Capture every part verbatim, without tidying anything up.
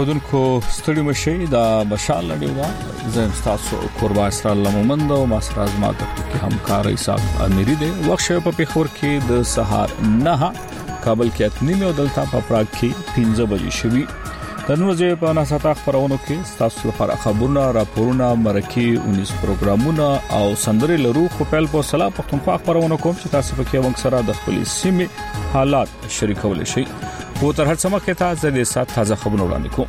اودونکو ستړي مشي دا بشال لډیو دا زم تاسو قربان سره لمومند او ماسر ازمات کې همکار ایسا امیری دی وخت په پیښور کې د سهار نه کابل کې اتنی او دلته په پراګ کې پنځه بجې شوي د نن ورځې په ناساته خبرونو کې تاسو لپاره خبرونه راپورونه مرکه انیس پروګرامونه او سندري لرو خو په په سلا پختونخوا خبرونو کوم چې تاسو په کې وګ سره د خپل سیمه حالات شریکول شي خو تر هڅه مخکې تاسو د سات تازه خبرونه وړاندې کوم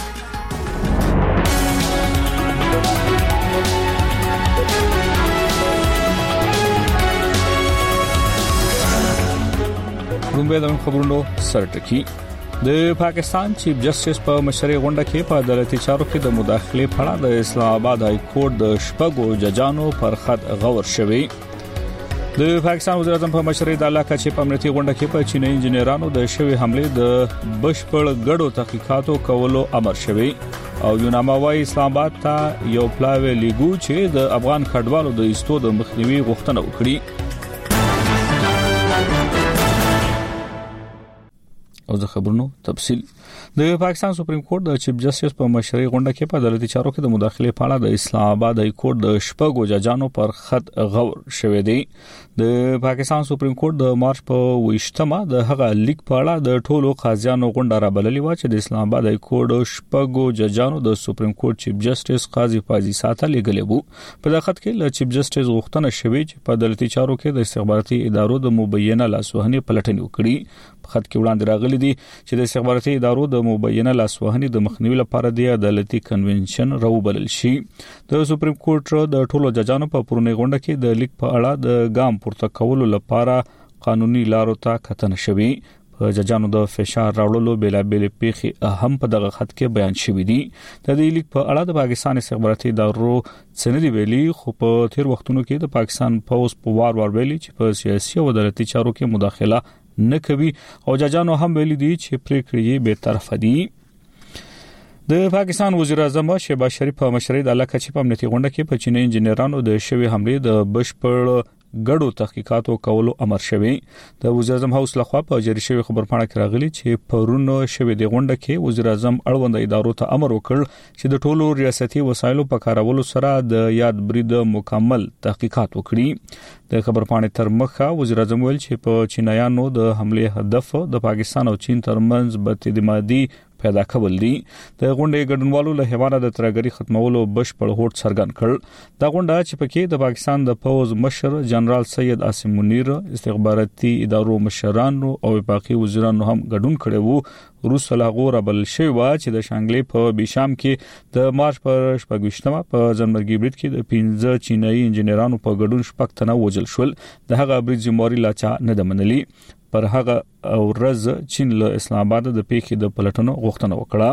رومبه د خبرونو سرټکی د پاکستان چیف جسټس په مشرۍ غونډه کې په عدالتي چارو کې د مداخله په اړه د اسلام آباد های کورټ د شپږو ججانو پر خط غور شوی د پاکستان وزیر اعظم په مشرۍ د علاقې چې په امنیتي غونډه کې په چینی انجنیرانو د شوی حمله د بشپړ غړو تحقیقاتو کولو امر شوی او یوناما وايي اسلام آباد ته یو پلاوی لیګو چې د افغان کډوالو د ایستو د مخنیوي غوښتنه وکړي او د خبرونو تفصیل د پاکستان سپریم کورټ د چیف جسټس په مشرۍ غونډه کې په عدالتي چارو کې د مداخله په اړه د اسلام آباد های کورټ د شپږو ججانو پر خط غور شوی دی د پاکستان سپریم کورټ د مارچ په ویشتمه د هغه لیک په اړه د ټولو قاضیانو غونډه را بللې و چې د اسلام آباد های کورټ شپږو ججانو د سپریم کورټ چیف جسټس قاضي فاضي ساته لګلې وو په دغه خط کې ل چیف جسټس غوښتنه شوې چې په عدالتي چارو کې د استخباراتي ادارو د مبینه لاسوهنې پلټنې وکړي په خط کې وړاندې راغلي دي چې د استخباراتي ادارو د مبینه لاسوهنې د مخنیوي لپاره د عدالتي کنونشن راوبلل شي د سپریم کورټ د ټولو ججانو په پرونی غونډه کې د لیک په اړه د ګام پورته کولو لپاره قانوني لارو ته کتنه شوی په ججانو د فشار راوړلو بلابل پیخي اهم په دغه خط کې بیان شوی دي د دې لیک په اړه د پاکستان استخباراتي ادارو سندې ویلي خو په تیر وختونو کې د پاکستان پوز په وار وار ویلي چې په سیاسي او عدالتي چارو کې مداخله نه کوي او ججانو هم ویلي دي چې پریکړې به طرف دي د پاکستان وزیر اعظم شهباز شریف په مشرۍ د علاقې چې په امنیتي غونډه کې په چینی انجنیرانو د شوی حمله د بشپړ غړو تحقیقاتو کولو امر شوی د وزیر اعظم هاوس لخوا په جری شوی خبرپاڼه کې راغلی چې پرونو شوی د غونډه کې وزیر اعظم اړوند ادارو ته امر وکړ چې د ټولو ریاستي وسایلو په کارولو سره د یاد برید مکمل تحقیقات وکړي د خبرپاڼې تر مخه وزیر اعظم ویل چې په چینایانو د حمله هدف د پاکستان او چین ترمنځ بداعتمادي پیدا کول دي د غونډې ګډونوالو له هوانه د ترګری ختمولو بشپړ هوډ څرګند کړ دا غونډه چې پکې د پاکستان د پوز مشر جنرال سید عاصم منیر استخباراتي ادارو مشرانو او وفاقي وزیرانو هم ګډون کړي وو روس لغور بل شوی و چې د شانګلې په بیشام کې د مارچ پر شپږشتمه په زنمرګي برید کې د پنځه چینایي انجنیرانو په ګډون شپږ تنه وژل شول د هغه برید ذمہواری لاچا نه دمنلي پر هغه ورځ چین له اسلام آباد د پیښې د پلټنو غوښتنه وکړه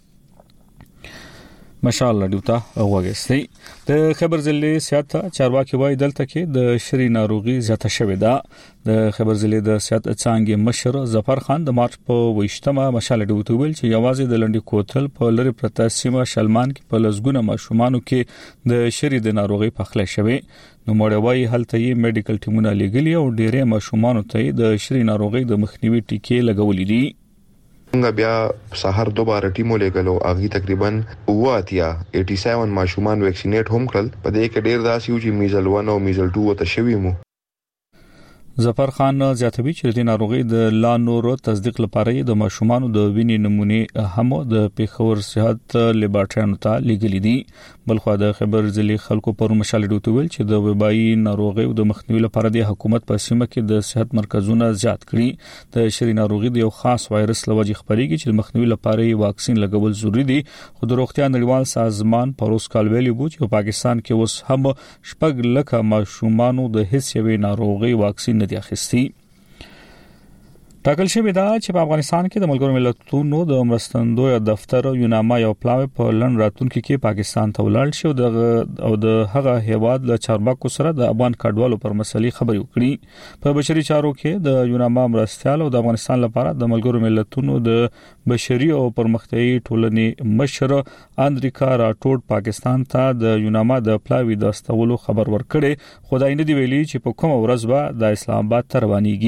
ماشاءالله دیوتا اوغستی د خبر ضلع سیاته چارواکي وای دلته کې د شری ناروغي زیاته شوې ده د خبر ضلع د سیاست څنګه مشر ظفر خان د مارچ په ویشتمه مشاله دیوته ویل چې یوازې د لنډي کوتل په لری پرتا سیمه شلمان کې په لزګونه ماشومانو کې د شری د ناروغي پخله شوې نو مړوي هلته یې میډیکل ټیمونه لګلي او ډېرې ماشومانو ته د شری ناروغي د مخنیوي ټیکې لګولې دي څنګه بیا سحر دوباره ټیمو لګلو اغي تقریبا اواتیا سمانزه ماشومان ویکسینیټ هم کړل په دې کې ډېر داسې و چې میزل واحد او میزل دوه ته شوی مو ظفر خان زیاتوي چې د ناروغي د لا نورو تصدیق لپاره د ماشومان د وینې نمونه هم د پیښور صحت لیبارټریانو ته لګلې دي بلخو د خبر ځلې خلکو پر مشال ډوټ ویل چې د وبایي ناروغي او د مخنیوي لپاره د حکومت په سیمه کې د صحت مرکزونه زیات کړي د شری ناروغي د یو خاص وایرس لوجه خبريږي چې د مخنیوي لپاره واکسین لګول ضروری دي خو د روغتیا نړیوال سازمان پروس کال ویلي وو چې پاکستان کې اوس هم شپږ لکه ماشومان د هیڅ یوې ناروغي واکسین نه دي اخیستي ټاکل شوی دا چې په افغانستان کې د ملګرو ملتونو د مرستندوی دفتر یوناما یو پلاوی په لن راتونکو کې پاکستان ته ولاړ شو او د هغه هیواد له چارواکو سره د افغان کډوالو پر مسلې خبرې وکړي په بشري چارو کې د یوناما مرستيال او د افغانستان لپاره د ملګرو ملتونو د بشري او پرمختیايي ټولنې مشر اندریکا راټوډ پاکستان ته د یوناما د پلاوی د استولو خبر ورکړي خدای نه دی ویلي چې په کوم ورځ به د اسلام آباد ته روانيږي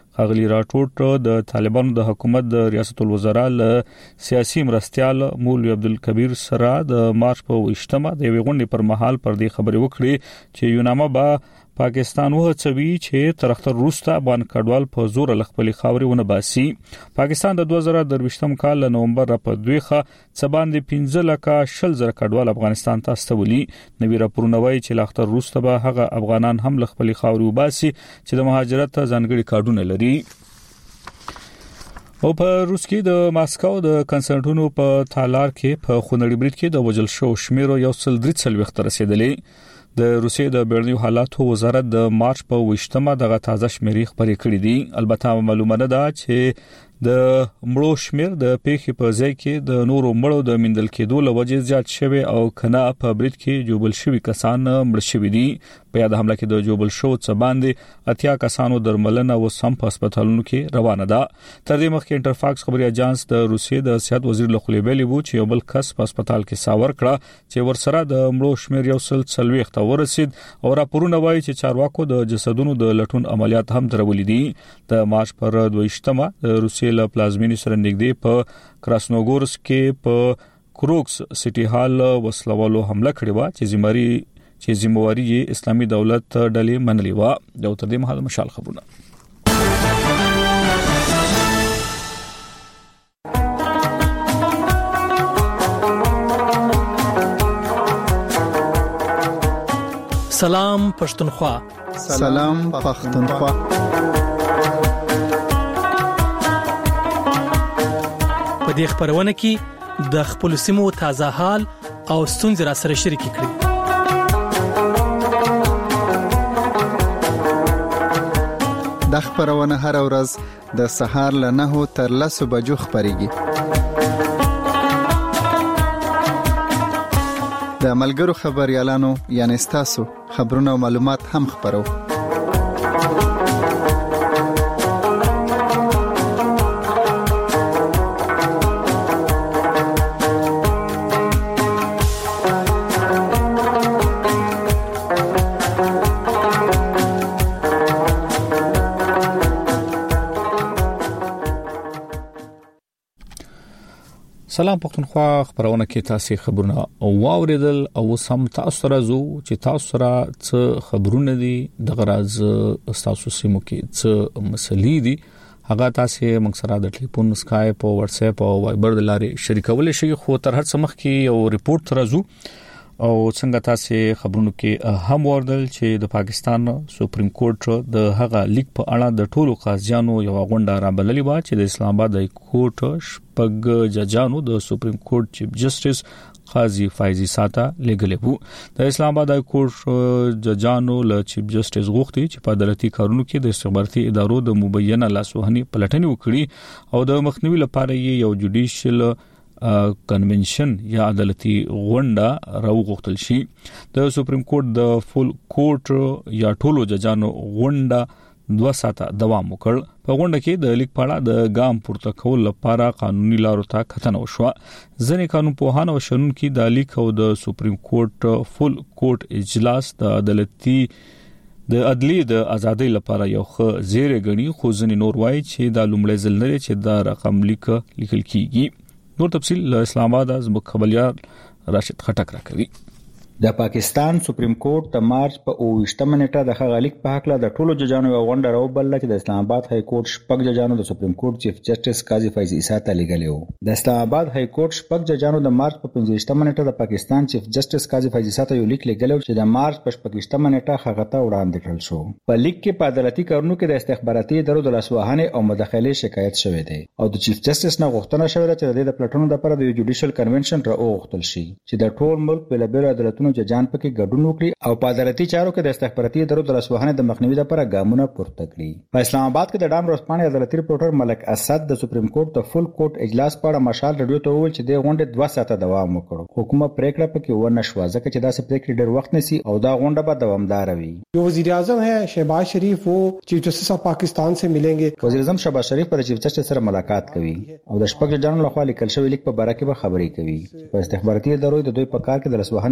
خغلی راټوټ د طالبانو د حکومت د ریاست الوزرا له سیاسي مرستيال مولوی عبدالکبیر سره د مارچ په وشتمه د ویغونډې پر مهال پر دې خبرې وکړي چې یونامه با پاکستان وهڅوي چې تر اختر وروسته افغان کډوال په زور لخپلي خاوري ونه باسي. پاکستان د دوه زره درویشتم کال له نومبر په دویخه څباندې پنځه لکه شل زره کډوال افغانستان ته استولي. نوی راپورونه وایي چې له اختر وروسته به هغه افغانان هم لخپلي خاوري وباسي چې د مهاجرت ځانګړي کارډونه لري. او په روس کې د ماسکو د کنسرټونو په تالار کې په خونړي برید کې د وجل شو شمیرو یو سل درې څل وخت رسیدلې. د روسیې د بیرونی حالاتو وزارت د مارچ په وشتمه دغه تازه شمیرې خبرې کړې دي. البته معلومه ده چې د مړو شمیر د پیښې په ځای کې د نورو مړو د مندل کېدو لوجه زیات شوی او کنه په برید کې جوبل شوی کسان مړ شوی دي. په یاد حمله کې د جوبل شو څخه باندې اتیا کسانو درملنه او سم په هسپتالونو کې روانه ده. تر دې مخکې انټرفاکس خبري اژانس د روسیې د صحت وزیر له خولې ویلي وو چې یو بل کس په هسپتال کې ساور کړه چې ورسره د مړو شمیر یو سل څلويخ ته ورسید او راپورونه وایي چې چارواکو د جسدونو د لټون عملیات هم درولې دي. د مارچ پر دویشتمه د روسیې له پلازمینی سره نږدې په کراسنوګورسک کې په کروکس سټي هال وسلوالو حمله کړې و چې زمري چې زمواري اسلامي دولت ډلې منلې و. د تر دې مهال مشال خبرونه سلام پښتونخوا. سلام پښتونخوا. په دې خبرونه کې د خپل سیمو تازه حال او ستونزې را سره شریک کړئ. د خبرونه هر ورځ د سهار له نهو تر لسو بجو خبريږي. د ملګرو خبريالانو یعنی تاسو خبرونه او معلومات هم خبرو. سلام پښتونخوا خبرونه کې تاسو خبرونه واوریدل او سم تاسو راځو چې تاسو را څه خبرونه دي د غراز تاسو سیمو کې څه مسلې دي هغه تاسو موږ سره د ټلیفون سکایپ او واتس اپ او وایبر د لارې شریکول شي. خو تر هر څه مخکې یو ریپورت راځو او څنګه تاسو خبرونو کې هم وردل چې د پاکستان سپریم کورټ د هغه لیک په اړه د ټولو قاضیانو یو غونډه را بللې و چې د اسلام آباد های کورټ شپږ ججانو د سپریم کورټ چیف جسټس قاضي فایزي ساته لګلې وو. د اسلام آباد های کورټ ججانو له چیف جسټس غوښتي چې په عدالتي کارونو کې د استخباراتي ادارو د مبینه لاسوهني پلټنې وکړي او د مخنیوي لپاره یو جوډیشل کنونشن یا عدالتي غونډه راوغوښتل شي. د سپریم کورټ د فول کورټ یا ټولو ججانو غونډه دوه ساعته دوام وکړ. په غونډه کې د لیک پاړه د ګام پورته کول لپاره قانوني لارو ته کتنه وشو. ځینې قانون پوهان او شنونکو د لیک او د سپریم کورټ فول کورټ اجلاس د عدالتي د عدلی د ازادۍ لپاره یو ښه زیری غني. خو ځینې نور وایي چې د لومړی ځل نه چې دا رقم لیک لیکل کیږي. نور تفصیل اسلام آباد از مخبريال راشد خټک راکوي. د پاکستان سپریم کورټ د مارچ په اوویشتمه نیټه د خغالیک په حق له د ټولو ججانو یو غونډه راوبلله چې د اسلام آباد های کورټ شپږ ججانو د سپریم کورټ چیف جسټس قاضي فیض عیسی ته لګلې وو. د اسلام آباد های کورټ شپږ ججانو د مارچ په پنځویشتمه نیټه د پاکستان چیف جسټس قاضي فیض عیسی ته یو لیک لګلو چې د مارچ په شپږیشتمه نیټه هغه ته وړاندې کړل شو. په لیک کې په عدالتي کارونو کې د استخباراتي ادارو د لاسوهنې او مداخلې شکایت شوې ده او د چیف جسټس نه غوښتنه شوې ده چې د دې پلټونو لپاره د جوډیشل کنونشن راوغوښتل شي چې د ټول ملک په لبیل عدالتونو ججان پکې وکړي او په عدالتي چارو کې د استخباراتي ادارو د لاسوهنې د مخنیوي لپاره ګامونه پورته کړي. په اسلام آباد کې د ډام ورځپاڼې عدالتي ریپورټر ملک اسد د سپریم کورټ د فول کورټ اجلاس په اړه مشال رادیو ته وویل چې د غونډې دوه ساعته دوام وکړ. حکومت پریکړه پکې ونه شو ځکه چې دا سپریکړې ډېر وخت نسی او دا غونډه به دوامدار وي. جو وزیر اعظم ہے شہباز شریف وہ چیف جسٹس آف پاکستان سے ملیں گے. وزیر اعظم شہباز شریف پر چیف جسٹس سره ملاقات کوي او د شپږ جنرال لخوا لیکل شوی لیک په باره کې به خبرې کوي. په استخباراتي ادارو د دوی په کار کې د لاسوهنې تور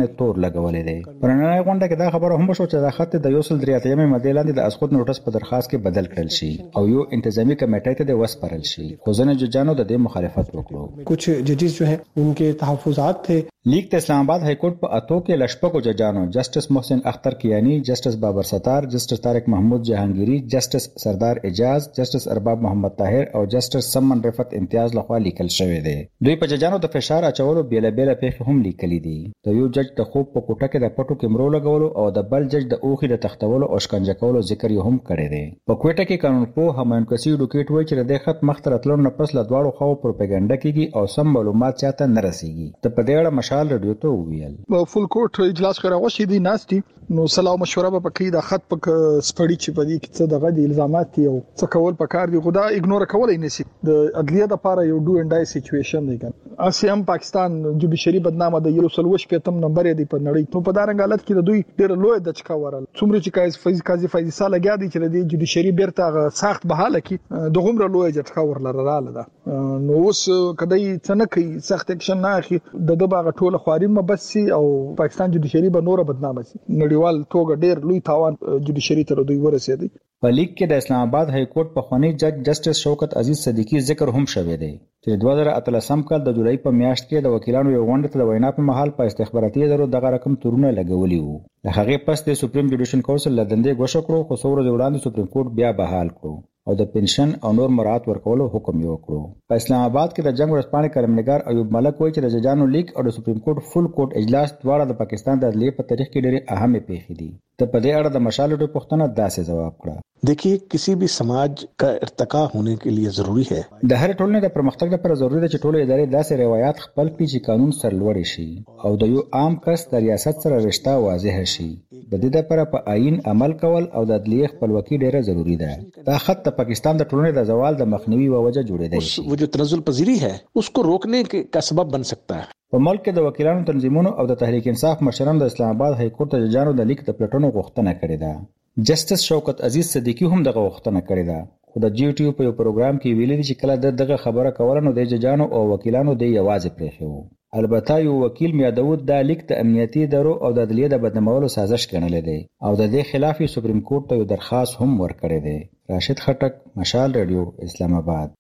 لګولې دی. پرننۍ غونډه کې دا خبره هم شو چې دا خط د یو سل درې اتیا ماده لاندې د اسقط نوټس په درخواست کې بدل کړل شي او یو انتظامی کمیټې ته د وسپارل شي. خو ځنه ججانو د دې مخالفت وکړو. कुछ जजेस जो हैं उनके तहफुजात थे. لیک ته اسلام آباد های کورټ په اتو کې لشپکو ججانو جسټس محسن اختر کیانی، جسټس بابر ستار، جسټس طارق محمود جهانگیری، جسټس سردار اجاز، جسټس ارباب محمد طاهر او جسټس سمن رفعت امتیاز لخوا لیکل شوی دی. دوی په ججانو د فشار اچولو بیل بیل پیښې هم لیکلي دي. د یو جج د خوب په کوټه کې د پټو کیمرو لګولو او د بل جج د اوخي د تختولو او شکنجه کولو ذکر یې هم کړی دی. په کوټه کې قانون پوه همایون کسی ډوکیټ وایي چې د خط مختر اتلو نه پس له دواړو خواو پروپاګاندا کیږي او سم معلومات چاته نه رسیږي. ته په دې اړه مشال رادیو ته ویل فول کورټ اجلاس کراوه شي دي ناستي نو سلام مشوره به پکې د خط پک سپړی چې په دې کې څه دغه د الزامات یو څه کول پکار دي. خدا اګنور کولای نشي. د عدلیه د لپاره یو ډو اند ای سچويشن دی کنه. اسیم پاکستان جوډیشري بدنامه د یو سلوش پېتم نمبر دی په نړۍ. نو په دارنګ حالت کې د دوی ډېر لوی د چکا ورل څومره چې کایز فیض قاضي فیض لګیا دي چې د جوډیشري بیرته سخت بحاله کې د غومره لوی جټکا ورلراله ده. نو اوس کدی څنګه کوي سخت اکشن نه اخی د دغه ټوله خوارین مبسي او پاکستان جوډیشري به نور بدنامه شي. نړیوال توګه ډېر لوی تاوان جوډیشري تر دوی ورسېدی. په لیک کې د اسلام آباد های کورټ په خوانی جج جسټس شوکت عزیز صدیقی ذکر هم شوی دی چې دوه زره اتلسم کال د جولای په میاشت کې د وکیلانو یو غونډه ته د وینا په محل په استخباراتي ادارو دغه رقم تورونه لګولي وو. د هغې پس د سپریم جوډیشن کونسل لدندې غوښه کړو خو څو ورځې وړاندې سپریم کورټ بیا بحال کړو او د پنشن او نور مراعات ورکولو حکم یې وکړو. په اسلام آباد کې د جنگ ورځپاڼې کلمنګار ایوب ملک وایي چې د ججانو لیک او د سپریم کورټ فل کورټ اجلاس دواړه د پاکستان د عدلیې په تاریخ کې ډېرې اهمې پیښې دي. ته په دې اړه د مشال ډوډۍ پوښتنه داسې جواب کړه. देखिए किसी भी समाज का ارتقا होने के लिए जरूरी है د هر ټولنې د پرمختګ لپاره ضروري ده چې ټول ادارې داسې روایت خپل کړي چې قانون سرلوړي شي او د یو عام کس د ریاست سره رشتہ واضح شي. د دې لپاره په آئین عمل کول او د عدلیې خپلواکي ډیره ضروری ده. دا خط د پاکستان د ټولنې د زوال د مخنیوي و وجه جوړېدل شي. वो जो تنزل پذیری है उसको रोकने का सबب बन सकता है. په ملک کې د وکیلانو تنظیمونو او د تحریک انصاف مشرانو د اسلام آباد های کورټ د ججانو د لیک د پلټونو غوښتنه کړې ده. جسټس شوکت عزیز صدیقی هم دغه غوښتنه کړې ده. خو د جی ټي یو په یو پروګرام کې ویلي چې کله د دغه خبره کوله نو د ججانو او وکیلانو د یوازې پرېښی وو. البته یو وکیل میا داود دا لیک د امنیتي ادارو او د عدلیې د بدنامولو سازش ګڼلی دی او د دې خلاف یې سپریم کورټ ته یو درخواست هم ورکړی دی. راشد خټک، مشال رادیو، اسلام آباد.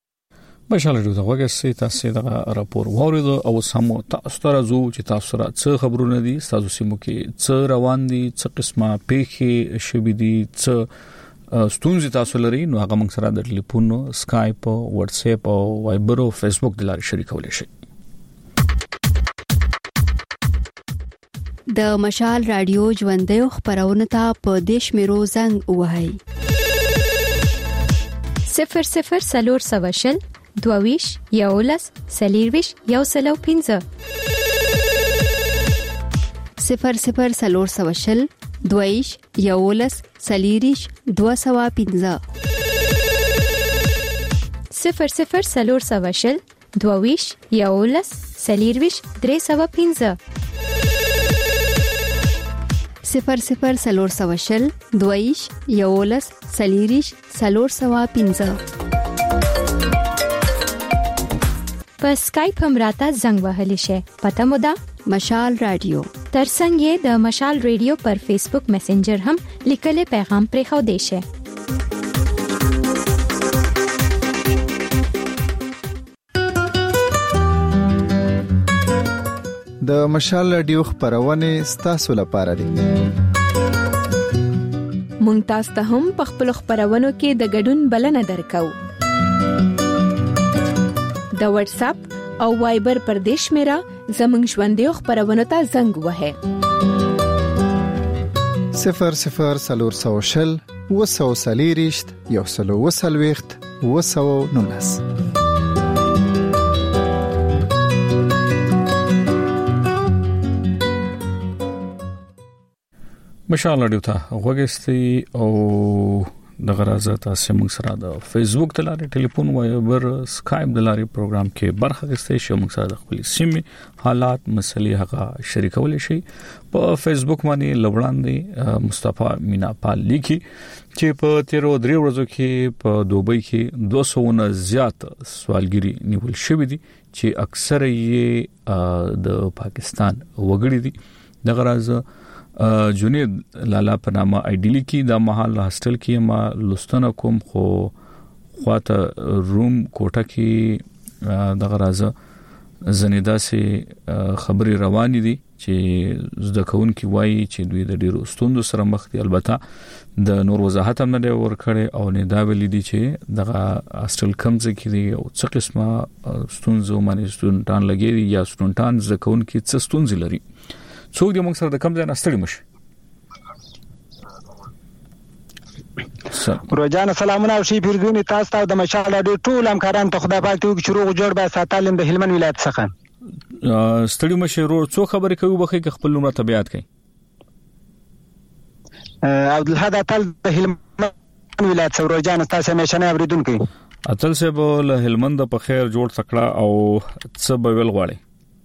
مشال رادیو ته وګورئ تاسو دغه راپور واورید او سمو تاسو ته راځو چې تاسو را څه خبرونه دي تاسو سیمو کې څه روان دي څه قسمه پیښې شوي دي څه ستونزې تاسو لري نو هغه موږ سره د ټلیفون سکایپ واتس اپ او وایبر او فیسبوک د لارې شریکولی شئ. د مشال رادیو ژوندۍ خبرونه ته په دیش میرو زنګ وهاي صفر صفر سلور سواشل دوویش یولس سلیرویش یو سلو پینزه صفر صفر سلور سواشل دوویش یولس سلیریش دو سوا پینزه صفر صفر سلور سواشل دوویش یولس سلیرویش درې سوا پینزه صفر صفر سلور سواشل دوویش یولس سلیریش سلور سوا پینزه. په سکایپ هم راته زنګ وهلی شي. پته مو ده مشال رادیو. ترڅنګ یې د مشال رادیو پر فیسبوک میسنجر هم لیکلي پیغام پرې خو دی شي. د مشال رادیو خبرونه ستاسو لپاره دي. مونږ تاسو ته هم په خپل خبرونو کې د ګډون بلنه درکو. د واتس اپ او وایبر پر دیش میرا زمنګ ژوندۍ خبرونه ته زنګ وهه صفر صفر سلور سوشل وسو سلیریشت یو سلو وسلويخت وسو نونس. مشال رادیو ته وګورئ او د غرازه تاسو موږ سره د فیسبوک د لارې ټلیفون وایبر سکایپ د لارې پروګرام کې برخه اخیستئ شئ. موږ سره د خپل سیمې حالات مسلې هغه شریکولی شئ. په فیسبوک باندې لوړاندې مصطفی مینا پال لیکي چې په تیرو درې ورځو کې په دوبۍ کې دوه سوه نه زیات سوالګری نیول شوي دي چې اکثره یې د پاکستان وګړي دي. د غراز جنید لالا په نامه ایډیلی کې د محل هاستل کې ما لستنه کوم خو خواته روم کوټه کې د غراز زنیدا سي خبري روان دي چې زده کون کې وایي چې دوی د ډیرو ستوندو سره مخ دي. البته د نور وضاحت هم نه ورکړي او نه دا ویل دي چې دغه هاستل کمز کې دي او څه قسمه ستونزو باندې ستونټان لګي یا ستونټان زده کون کې څه ستونزې لري. څوک دې موږ سره د کم ځای نه ستړي مشي. روزانه سلامونه او شي پیرګونی تاسو ته د مشال د ټول همکاران ته خدای پاک ته چې روغ جوړ به ساتلم د هلمند ولایت څخه. ستړي مشي ورو څو خبرې کوي بخې خپل نوم ته بیان کړي. عبد الحد اتل د هلمند ولایت څخه روزانه تاسو همیشه اوریدونکو. اتل سه په هلمند په خیر جوړ تکړه او څه به ویل غواړي.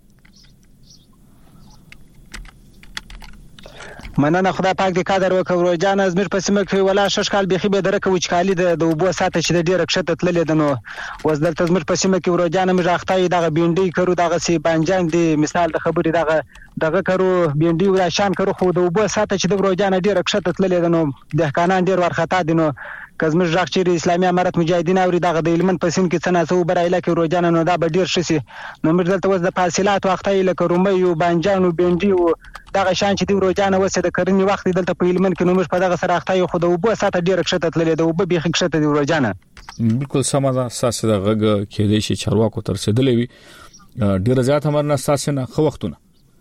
مننه خدای پاک دې قدر وکړو. روزانه زمیر په سیمه کې ولا شش کال بيخي به درکه وچکالي د وبو ساته چې د ډیره کښته تللې ده. نو وزدل زمیر په سیمه کې روزانه مې راختای دغه بینډي کرو دغه سی بانجان دی مثال د خبرې دغه دغه کرو بینډي ولا شان کرو خو د وبو ساته چې د روزانه ډیره کښته تللې ده. نو دهقانان ډیر ورختا دي. نو کزمر راغ چې اسلامي امارت مجاهدین او دغه د هلمند په سین کې څنګه سو برایله کې روزانه نو دا به ډیر شي. نو مې دلته وز د فاصلات وختای لکه رومي او بانجان او بینډي او دغه شان چې د روزانه وسه د کرنې وخت دلته په هلمند کې نو مش په دغه سره اختای خو د وبو ساته ډیر کښته تللې ده. وبو بيخي کښته دی روزانه. بالکل سم ده. اساس د غږ کې دي چې چارواکو تر رسیدلې وي ډیر زیات همرنه اساس نه خو وختونه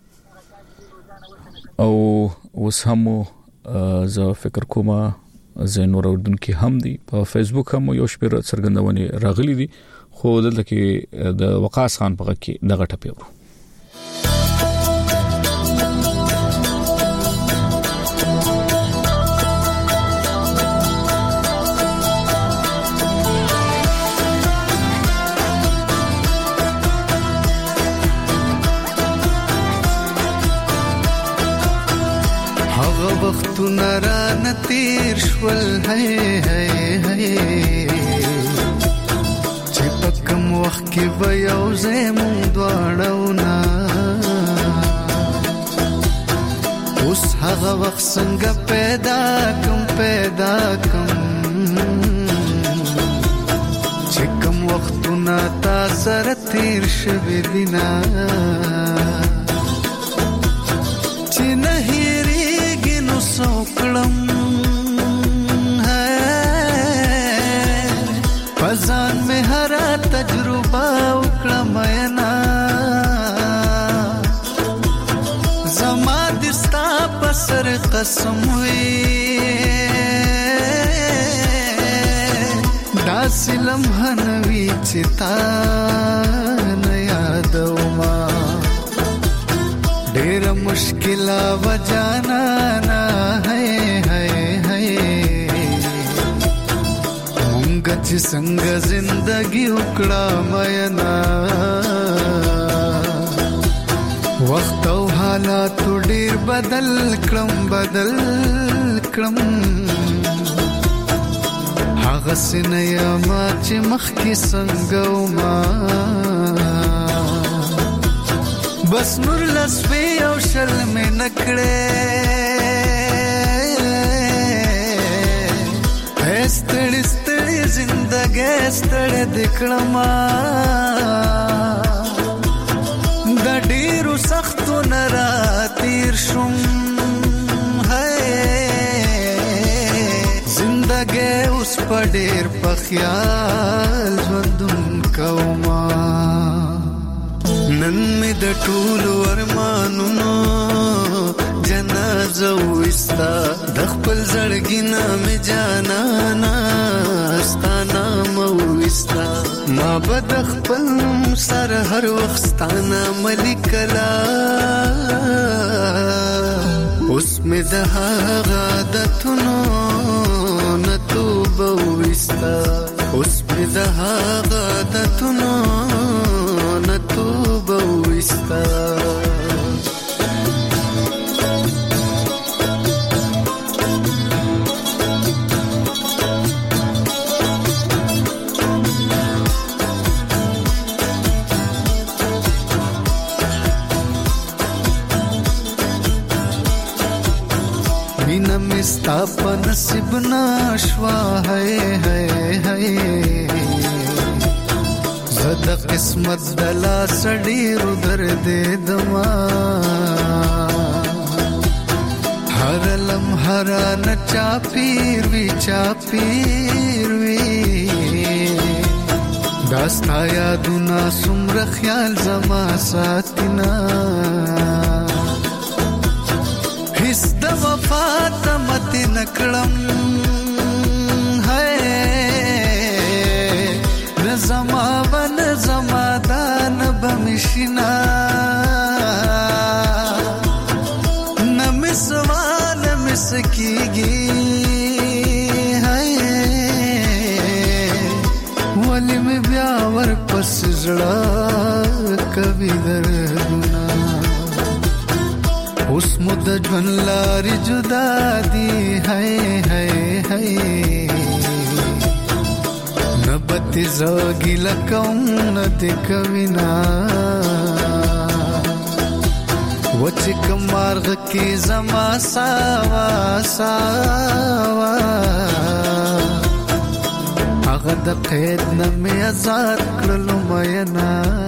او اوس هم زه فکر کوم زینور اردن کې هم دي په فیسبوک هم یو شپه څرګندونې راغلي دي خو دلته کې د وقاص خان په غږ کې دغه ټپي ورو. وختونه را نتیر شول هي هي هي چې پکم وخت کې و یو زمون دواړو نا اوس هغه وخت څنګه پیدا کوم پیدا کوم چې کوم وختونه تا سره تیر شوي دینا چې نه سوکلم ہے پزان میں ہرا تجربہ اکڑم اینا زما دستا پسر قسم ہوئی داس لمحہ نوی چتا نیادو ما ډېر مشکل و جانا نا ہے ہے ہے مونږ چې څنګه زندگی وکړه مینا وخت او حالات ډېر بدل کړم بدل کړم هغه سنیا ما چې مخ کې څنګه وما بس نور لسوی او شل میں نکڑے استڑ استڑ زندگی استڑ دکڑما دا ډیرو سختو نرا تیر شم ہے زندگی اوس په ډیر په خیال ژوندون کوما نن می د ټولو ارمانونو جنازه وستا د خپل زړګي نام جانانا ستانا مو وستا ما بد خپل سر هر وخت ستانا ملکلا اوس می د هغه عادتونو نتوب وستا اوس می د هغه عادتونو نتوب وستا مینا مستا په نصیب نشوا ہے ہے ہے زده قسمت دلا سړی رو درد دما هر لمحه نه چاپیر وی چاپیر وی داستا یادونه سمره خیال زما ساتینا هیڅ د وفا تمت نکړم ہے نظما ون زما دان بمشینا نمسوان مسکیږي ولی می بیا ور پس زړه کوي دردونه اوس مد ژوند لارې جدا دي ہے ہے ہے نبت زاګی لکم ند کوینا وچ کمارغ کی زما ساوا ساوا هغه د قید نه مې آزاد کړلو مینا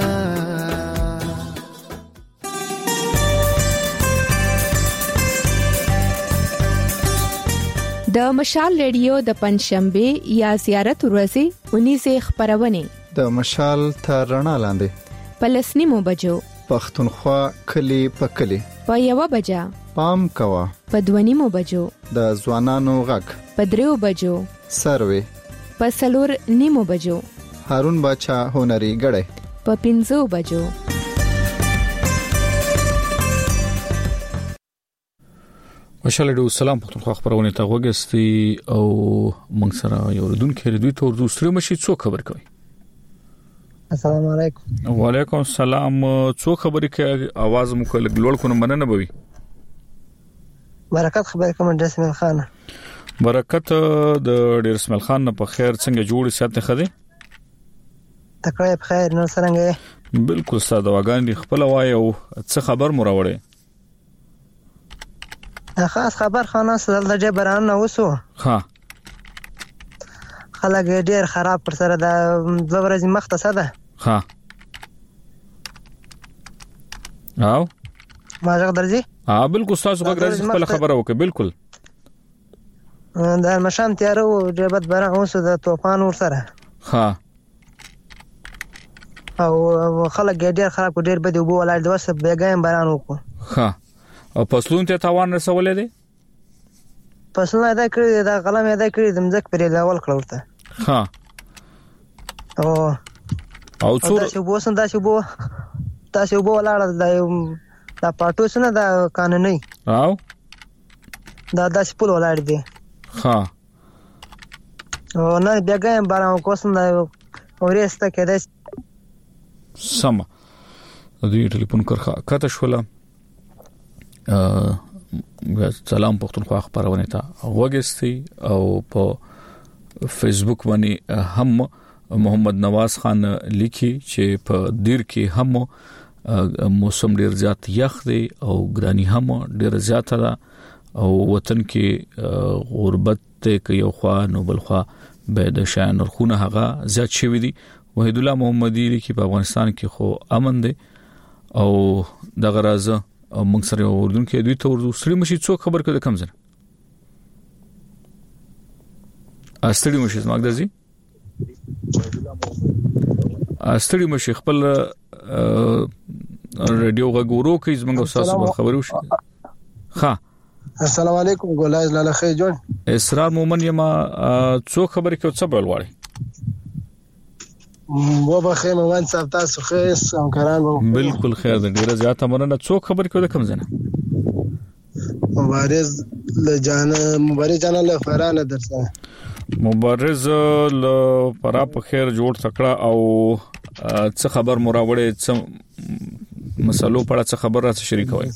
د مشال ریډیو د پنځشنبه یا زیارت ورځې اونیزه خبرونه د مشال تر رڼا لاندې پلسنیمو بجو پښتونخوا کلی په کلی په یو بجا پام کوا په دوانیمو بجو د ځوانانو غږ په دریو بجو سروي په سلور نیمو بجو هارون باچا هنري غړې په پنځو بجو مشاله سلام پښتونخوا خبرونه ته وګستي او موږ سره یو ردونکو دوی تور دوستري مشي څو خبر کوي السلام علیکم وعلیکم السلام څو خبرې کوي आवाज مو کله لوړ کو نه مننه بوي برکت خبر کوم د اسماعیل خان برکت د ډیر اسماعیل خان په خیر څنګه جوړ ساتنه خدي تکړه په خیر نو څنګه بالکل ساده واغان دي خپل وای او څه خبر مو راوړې خاص خبر خانه سره د جبران نو وسو ها خلک ډیر خراب پر سره د دوه ورځې مخته ده ها او ما ځګ درځي ها بالکل تاسو غږ خپل خبره وکړه بالکل د مشام تیارو جبت برا اوسه د طوفان ور سره ها او خلک ډیر خراب ډیر بده وبو ولای د وسه بیګایم باران وکړو ها او پسلون ته تاوان رسولې دي پسلون ادا کړی دا قلم ادا کړی د مزک پر لاول کړورته ها او او څور تاسو بو سن تاسو بو تاسو بو ولاړ د دا پټو سن دا قانوني او دا داس په ولاړ دي ها او نه بیګایم باران کوسم دا اورېسته کېده سم دوی ټلیفون کرخه کته شوله ا سلام پښتونخوا خبرونه ته وګستي او په فیسبوک باندې هم محمد نواز خان لیکي چې په دیر کې هم موسم ډیر زیات یخ دی او ګرانی هم ډیر زیات ده او وطن کې غربت ته یو خوا نو بل خوا به د شان نرخونه هغه زیات شوی دي وحید الله محمدی لیکي په افغانستان کې خو امن دی او د غرازه موږ سره اردن کې دوی ته ورو سړي مشي څو خبر کړه کم زنه استړي مشي زما درځي استړي مشي خپل رادیو غوړو کې زموږ تاسو خبرو شي ها السلام علیکم ګولای لاله خې جوړ اسرار مومن یما څو خبرې کوي څه بل وړي و بخې مومن صاحب تاسو خې همکاران بالکل خیر ده ډیره زیاته مننه څو خبرې کوي کم زنه مبارز لجان مبارز جان له فرانه درسه مبارز له پرا په خیر جوړ تکړه او څه خبر مراوړې څه مسلو په اړه څه خبر را شریکوي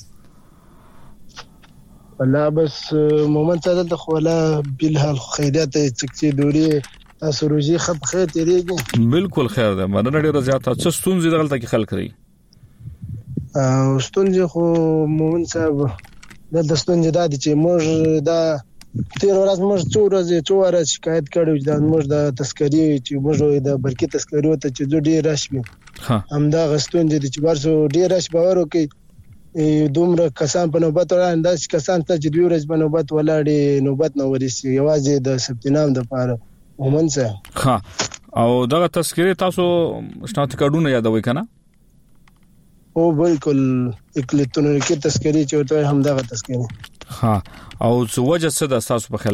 والله بس مومن صاحب د خوله بالحال خیرات چې دوري تاسو روزي خپ خیر تیریږي بالکل خیر ده مننه ډیره زیاته څه ستونزې دغلته کې خلک لري او ستونزې خو مومن صاحب د ستونزې دا دي چې موږ دا تیر ورځ موږ څو ورځې څو ورځې شکایت کړو چې دا موږ د تسکری چې موږ د برکی تسکری ته چې ډیر راشي همدا غستون دي چې ورسو ډیر راش باور وکي دومره کسان په نوبت ولاړ انداز کسان ته چې دوی ورځ په نوبت ولاړ نوبت نو ورسي یوازې د سپتنام د پاره ومن څه ها او دا تسکری تاسو شناخت کارډونه یادوي کنه او بالکل الکترونیکی تسکری چې ورته همدا تسکری ها او څه وجه څه د تاسو په خیال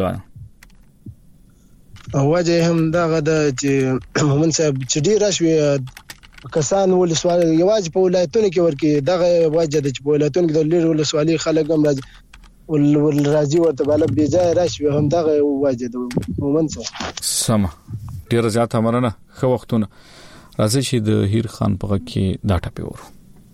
او وجه هم دا غدا چې مومن صاحب چې ډیر راشي کسان ولسوالي یوازې په ولایتونو کې ورکی دغه وجه د چې په ولایتونو کې د لیر ولسوالي خلک هم راځي ول راځي ورته بل بي ځای راشي هم دغه وجه د مومن صاحب سم ډیر زیات امرنه خو وختونه راځي چې د هیر خان په کې دا ټاپي ورو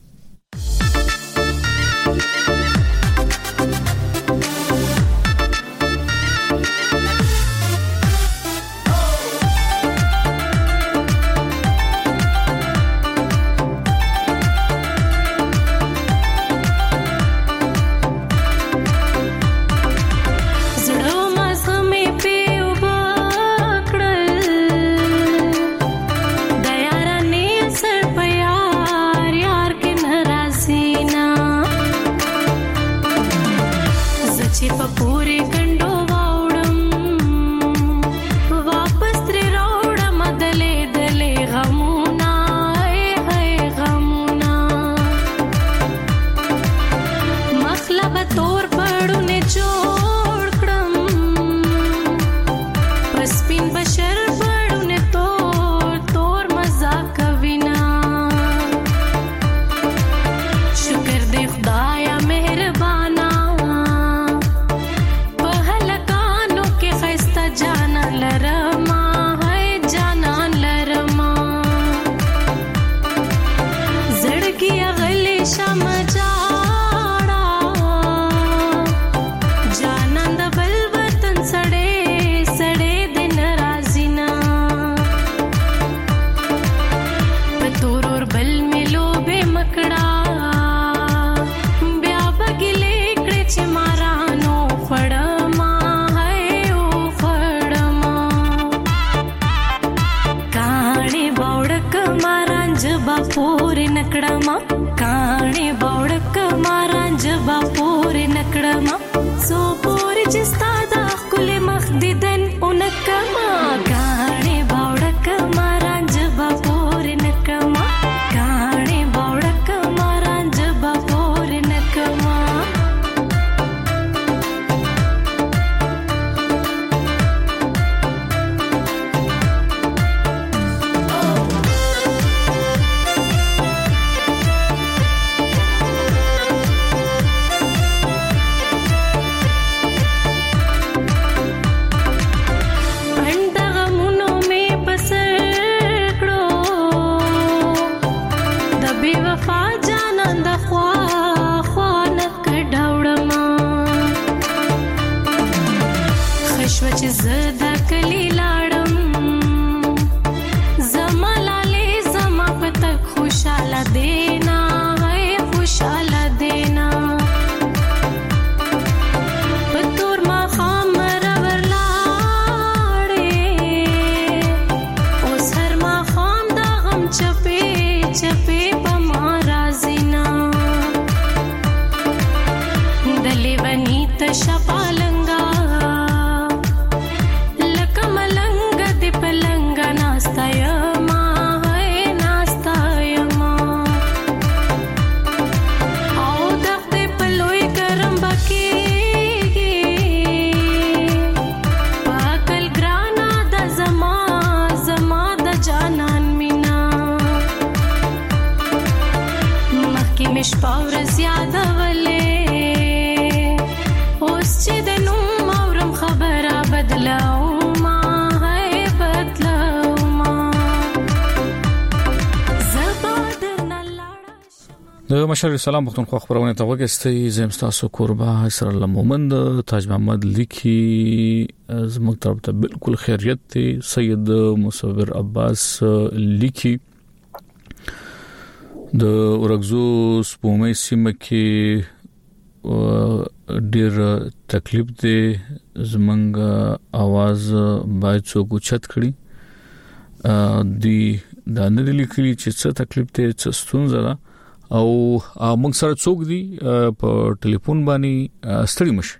د مشر سلام پښتونخوا خبرونه ته وګستې زم تاسو قربا اسر الله مومند تاج محمد لیکي زموږ طرف ته بالکل خیریت دی سید مصور عباس لیکي د ورغزو سپومې سیمه کې ډیر تکلیف دی زمنګ आवाज باید څوک چت کړي دی دا نه لیکلي چې څه تکلیف ته څه ستونزه ده او موږ سره څوک دی په ټلیفون باندې ستړي مشه.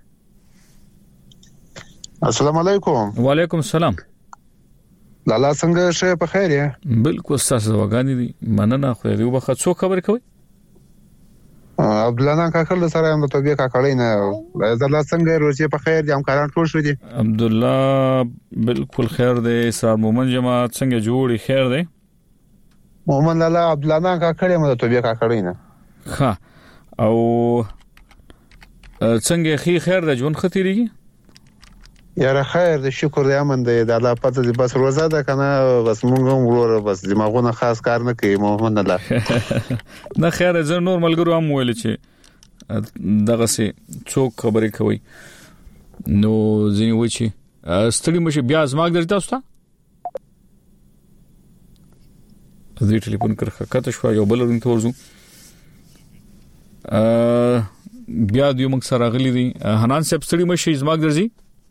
السلام علیکم. وعلیکم السلام. لالا څنګه شه په خیر یې؟ بالکل تاسو وګانی دي مننه خو یو وخت څو خبر کوي عبد الله نن کاکل سره هم ته بیا کاکړی نه زلا څنګه روزي په خیر دي هم کاران ټول شو دي عبد الله بالکل خیر دی سار مومن جماعت څنګه جوړي خیر دی مومن لالا عبد الله نن کاکړی هم ته بیا کاکړی نه ها او څنګه خي خیر د ژوند خطرېږي یاره خیر د شکر دی امن دی د الله پته دی بس روزه ده کنه بس مونږ هم وروره بس دماغونه خاص کار نه کوي محمد الله نه خیر زه نور ملګرو هم ویل چې دغه سي څوک خبرې کوي نو ځینې و چې ستړي مشه بیا زماګ درته تاسو ته دې ټلیفون کرخه کته شو یو بل رنګ تورزو بیا دوی موږ سره غلي دي حنان صاحب ستړي مشه زماګ درځي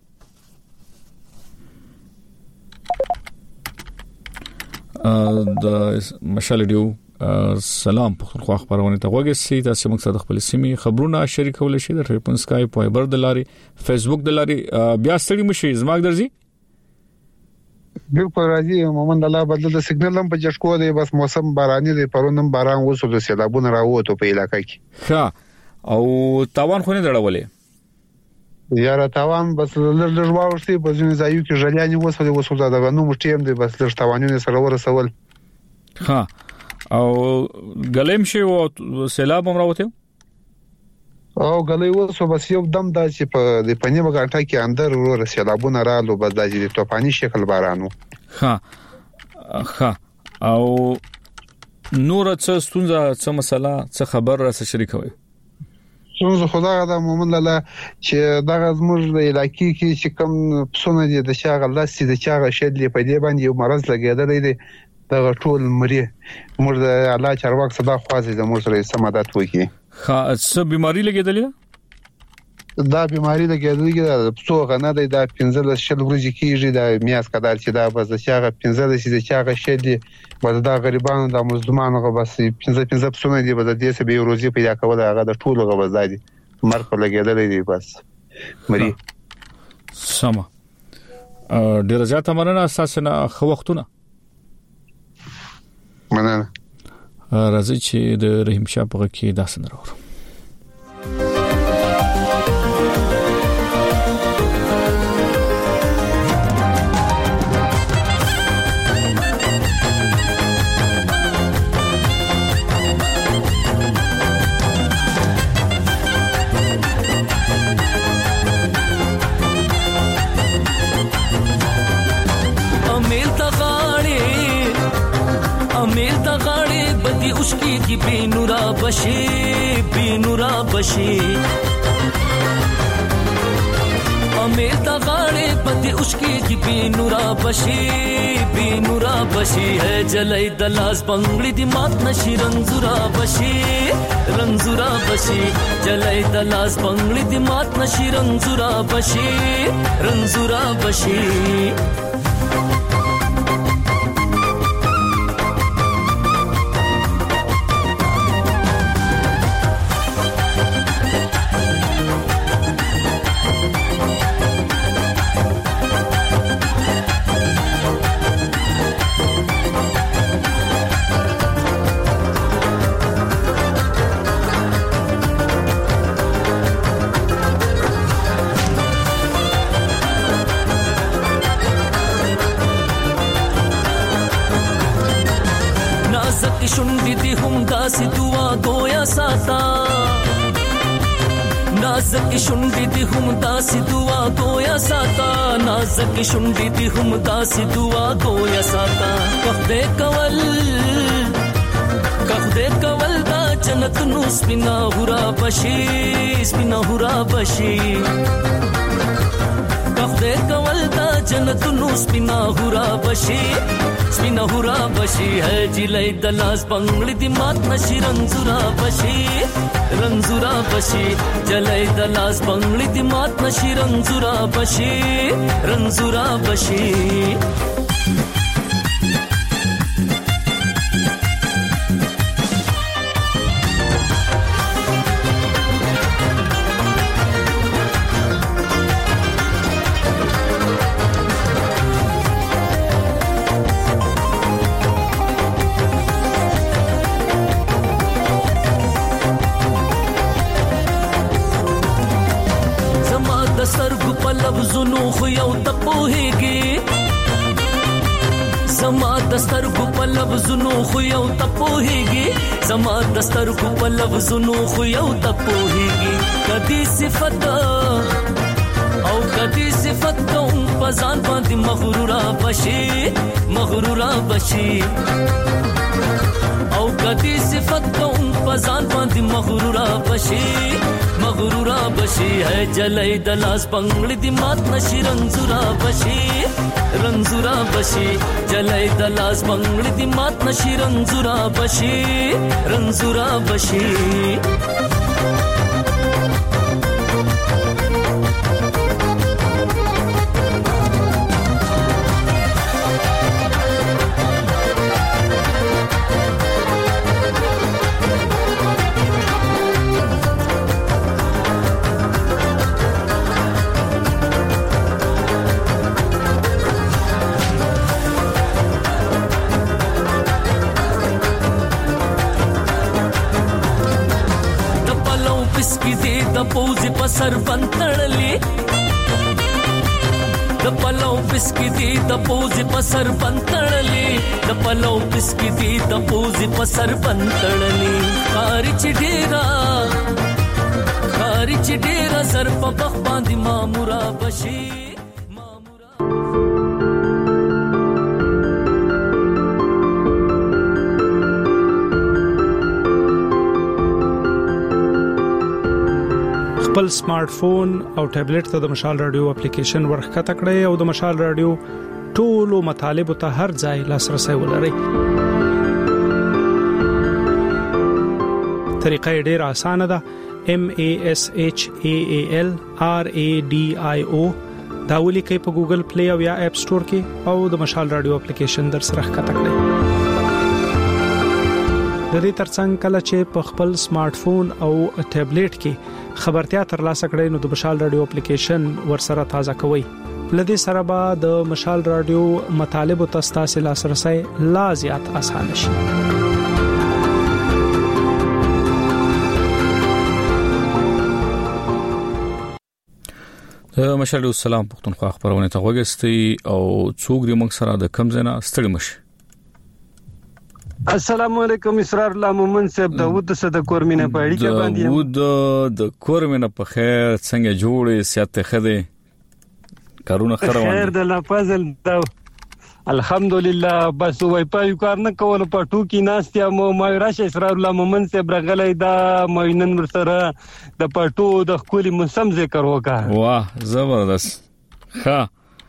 د مشال ډیو سلام په خو خبرونه ته وګورئ چې تاسو موږ سره خپل سیمه خبرونه شریکول شي د ټلیفون سکایپ وایبر د لاري فیسبوک د لاري بیا ستړي مشي زماګ درځي بالکل راځي مومن الله بدل د سیګنل هم په جشکو دی بس موسم باراني دی پرونم باران وسو د سیلابونه راوته په علاقې کې ها او تاوان خو نه دړولې یاره تاوان بس لږ لږ واورسي په ځینې ځایو کې ژلاني وسوله وسوله دا نو مټیم دی بس لږ تاوانونه سره ورسول ها او غلیم شي او سیلاب هم راوته او غلې وسو بس یو دم دا چې په د پنی بغاټه کې اندر ور سیلابونه رالو بس د توپانی شکل بارانو ها ها او نور څه ستونزه څه مسله څه خبر را سره شریکوي څنګه خدای دا مومن لاله چې دغه زموږ د علاقې کې چې کوم پسونه دي د شاغ الله سي د چاغه شدلې په دې باندې یو مرز لګیدلې دي دغه ټول مري موږ د الله چارواک صدا خوازي د موږ سره سمادات وکي ها څه بيماري لګیدلې دا بيماري لګیدلې د پسو غنه د پنځه شل ورځې کېږي د میاس کډار چې دا بس د چاغه پنځه د چې د چاغه شدلې بس دا غریبانو د مظلومانو بس پنځه پنځه پسونه دي بس د دې سه به روزي پیدا کول هغه د ټولو غوځادي مرګ لګیدلې دي بس مري سم ډیر زیاته مننه اساسنه خو وختونه مننه راځي چې د رحیم شاه په کې داسنه راوړو उसकी की बेनुरा बशी बेनुरा बशी अमेर तगाड़े पति उसकी की बेनुरा बशी बेनुरा बशी है जलाई दलास बंगड़ी दी मात नशी रंजुरा बशी रंजुरा बशी जलाई दलास बंगड़ी दी मात नशी रंजुरा बशी रंजुरा बशी शुंडी दी हम दासी दुआ गोया साता नाज़क शुंडी दी हम दासी दुआ गोया साता नाज़क शुंडी दी हम दासी दुआ गोया साता कहदे कवल कहदे कवल दा जन्नत नु स्पिना हुरा बशी स्पिना हुरा बशी कहदे कवल दा جنتونو سپینا هورا بشي سپینا هورا بشي ہے جلای دلاس بنگړي دی مات نشي رنزورا بشي رنزورا بشي جلای دلاس بنگړي دی مات نشي رنزورا بشي رنزورا بشي سترګو په لفظونو خو یو ته پوهیږي زما د سترګو په لفظونو خو یو ته پوهیږي زما د سترګو په لفظونو خو یو ته پوهیږي کدي صفت او کدي صفت کوم په ځان باندې مغرورا بشي مغرورا بشي او کدي صفت کوم په ځان باندې مغرورا بشي مغرورا بشي ہے جلای دلاس بنگړي دی مات نشي رنزورا بشي رنزورا بشي جلای دلاس بنگړي دی مات نشي رنزورا بشي رنزورا بشي د پوزي په سر بنتړلې د پلو بسکی دی د پوزي په سر بنتړلې د پلو بسکی دی د پوزي په سر بنتړلې خاري چډيرا خاري چډيرا سر په بخ باندې مامورا بشي خپل سمارټ فون او ټابلیټ ته د مشال رادیو اپلیکیشن ورخکته کړئ او د مشال رادیو ټولو مطالب ته هر ځای لاسرسي ولرئ. طریقه ډیره اسانه ده. M A S H A A L R A D I O دا ولیکئ په ګوګل پلی او یا اپ سٹور کې او د مشال رادیو اپلیکیشن در سره ښکته کړئ. د دې ترڅنګ کله چې په خپل سمارټ فون او ټابلیټ کې خبرتیا ترلاسه کړئ نو د مشال رادیو اپلیکیشن ورسره تازه کوئ. لدې سره به د مشال رادیو مطالب او تاسو لاسرسي لا زیات اسانه شي. مشال السلام پښتونخوا خبرونه ته وګستي او څوک دې موږ سره د کم زنه ستړي مشي. السلام علیکم اسرار الله مومن صاحب داوود صد کورمینه پاړی کې باندې داوود د کورمینه په خیر څنګه جوړې سیاست خده کارونه خروان خیر د الله فضل دا الحمدلله بس وای پای کار نه کول په ټوکی ناستیا مو ما راشه اسرار الله مومن صاحب رغلې دا مینن ورسره د پټو د خولي موسم ذکر وکا واه زبردست ها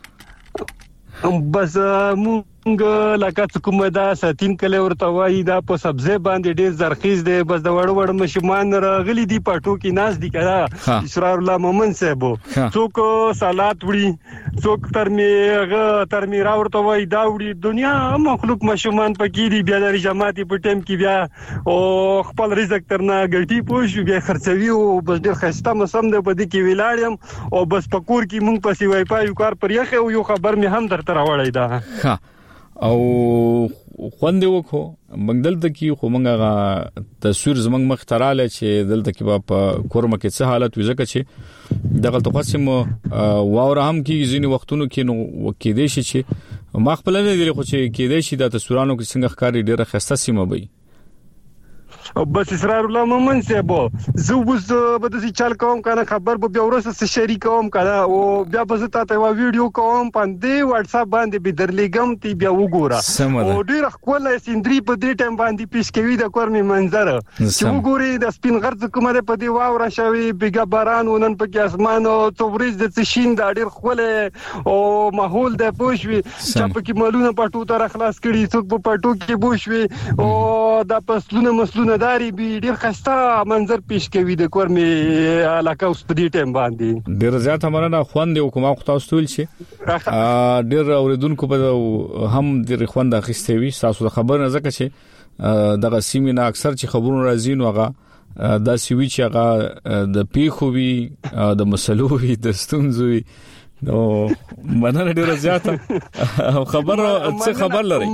بس مو څنګه لکه کومه دا ساتین کله ورته وای دا په سبزی باندې ډیر زرخیز دی بس د وړ وړ مشمان راغلي دی پټو کې ناز دی کړه اسرار الله مومن صاحب څوک سالات وړي څوک ترمیغه ترمیرا ورته وای دا وړي دنیا مخلوق مشمان پکې دی بیا د جماعتي په ټیم کې بیا او خپل رزق ترنه ګټي پوښ بیا خرڅوي او بس ډیر خسته مسم دی په دې کې ویلاړم او بس پکور کې مونږ پسې وای پای کار پر یخه یو خبر می هم درته راوړی دا ها او خوند وکړو موږ دلته کې خو موږ تصویر زمنګ مختراله چې دلته کې په کورمه کې څه حالت وځکه چې دغه تقسیم واور هم کې ځینې وختونو کې نو کې دي چې ما خپل نه دی خو چې کې دي چې د تصویرانو کې څنګه ښکاری ډیره خسته سیمه وي بس اسرار الله مومن صاحب زه اوس به د چل کوم کنه خبر به بیا ورسره شریک کوم کنه او بیا به زه ته وا ویډیو کوم باندې واتس اپ باندې به درلېګم تی بیا وګوره او ډیر خپل سندري په دې ټیم باندې پیش کوي د کورمي منظر چې وګوري د سپین غرض کومه په دې واوره شوی بیګا باران ونن په کې اسمان او توريز د تشین د ډیر خپل او ماحول د پوښوي چې په کې مالونه پټو تر خلاص کړي څوک په پټو کې بوښوي او د پسلونه مسلونه داري به ډیر خسته منظر پیش کوي د کورمي علاقه اوس په دې ټیم باندې ډیر زیات همره خوند یو کومه تاسو تول شي ډیر اوریدونکو په هم ډیر خوند اخیستوي تاسو خبر نه زکه چې دغه سیمینه اکثر چې خبرونه راځي نو هغه دا سوي چې هغه د پیخوي د مسلوي د ستونزوي نو مننه ډیر زیات خبر څه خبر لري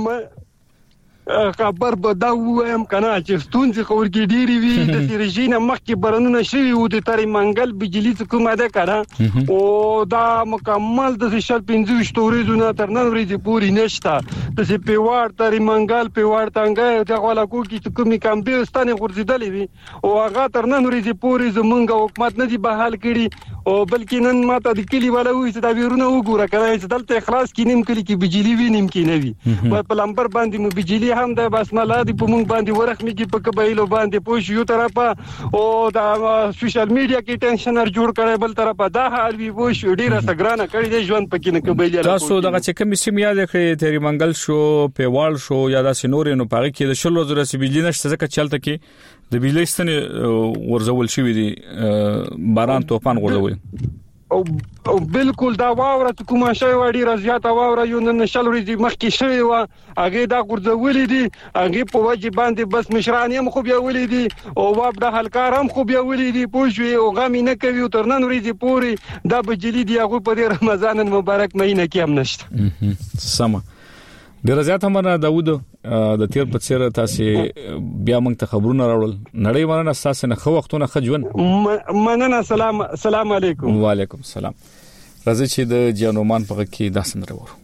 خبر به دا وایم کنه چې ستونزې خور کې ډېری وي د رژیم مخکې برنونه شوی او د تری منګل بجلی کومه ده کنه او دا مکمل د شل پنځه شتوريزونه تر نن ورځې پوری نشته د سی پیوار تری منګل پیوار تنګه د غلا کو کې کومې کم به ستانه غورځیدلې وي او هغه تر نن ورځې پوری زمونږ حکومت نه دی بحال کړي او بلکې نن ماته د کلی والا وې چې دا ویرونه وګوره کنه چې دلته اخلاص کینم کلی کې بجلی وینم کې نه وي په لمبر باندې مو بجلی هم د بسمله دی په مونږ باندې ورخمي کې په قبایلو باندې پوښ یو طرفه او دا سوشل میډیا کې ټینشنر جوړ کړي بل طرفه دا حال وی پوښ ډیره سګرانه کړي د ژوند پکې نه قبایل تاسو دغه چې کوم سیم یاد کړی تیری منګل شو پیوال شو یا د سينوري نو پاره کې د شل ورځې رسې بجلی نشته ځکه چلته کې د بجلی ستنې ورزول شوې دي باران طوفان غوړوي او او بالکل دا واوره کومه شی وړي رضیات واوره یو نن شل ورځې مخکې شوی و هغه دا ګرځولې دي هغه په وجه باندې بس مشران هم خو بیا ولې دي او واب د حلکار هم خو بیا ولې دي پوښوي او غمی نه کوي تر نن ورځې پوري دا بجلی دی هغه په رمضان مبارک مهینه کې هم نشته سم ډیر زیات همره داوود د تیر په څیر تاسو بیا موږ ته خبرونه راوړل نړۍ ورنه اساسا نه خو وختونه خجون مننه سلام السلام علیکم وعلیکم السلام راځي چې د جنومان په کې داسن راوړو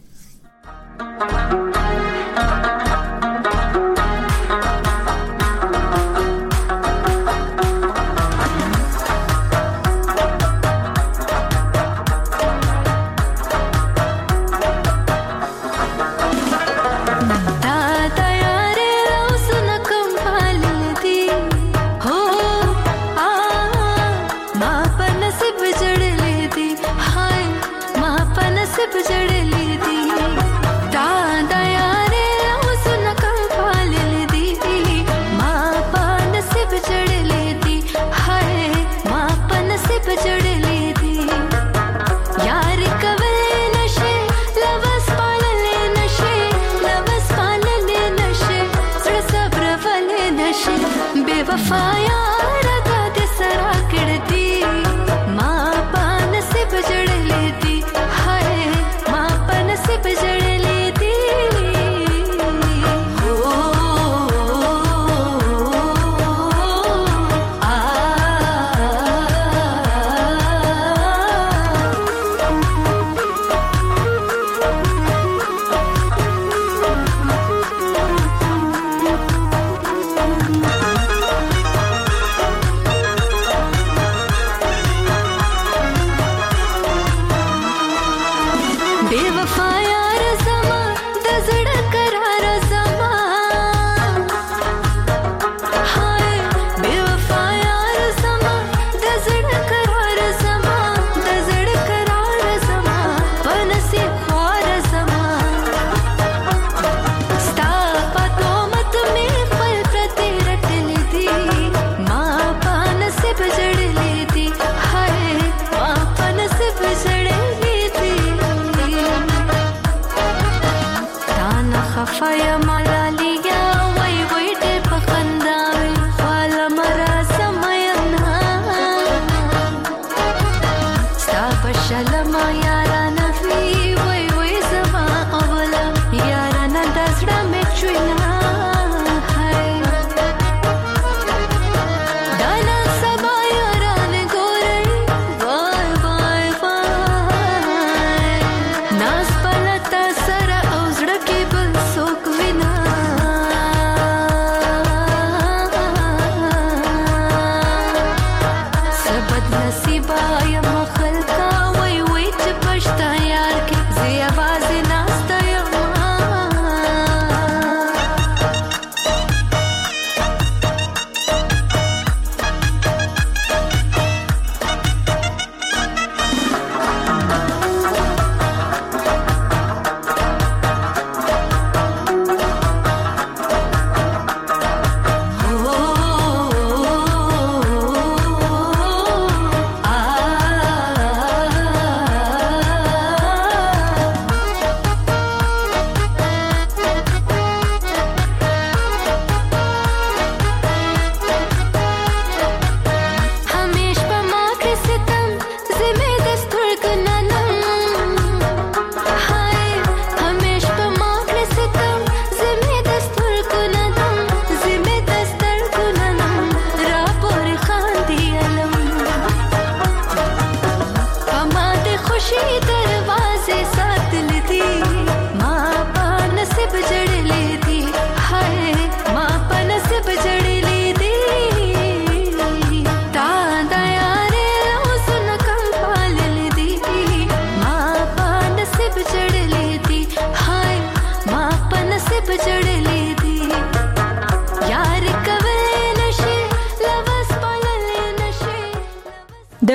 ناس پلتا سره او زړه کې بل څوک وینا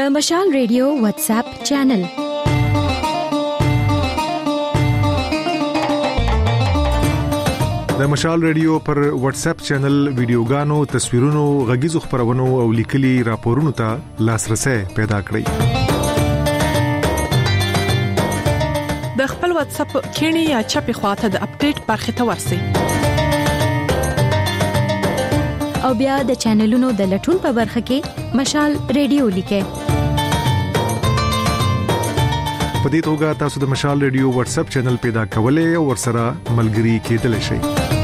د مشال ریډیو واتس اپ چینل. د مشال ریډیو پر واتس اپ چینل ویډیوګانو، تصویرونو، غږیزو خبرونو او لیکلي راپورونو ته لاسرسي پیدا کړئ. د خپل واتس اپ کینی یا چپی خواته د اپډیټ برخه ته ورسی او بیا د چینلونو د لټون په برخه کې مشال ریډیو لیکه. په دې توګه تاسو د مشال ریډیو واتس اپ چینل پیدا کولای او ورسره ملګري کېدلی شئ.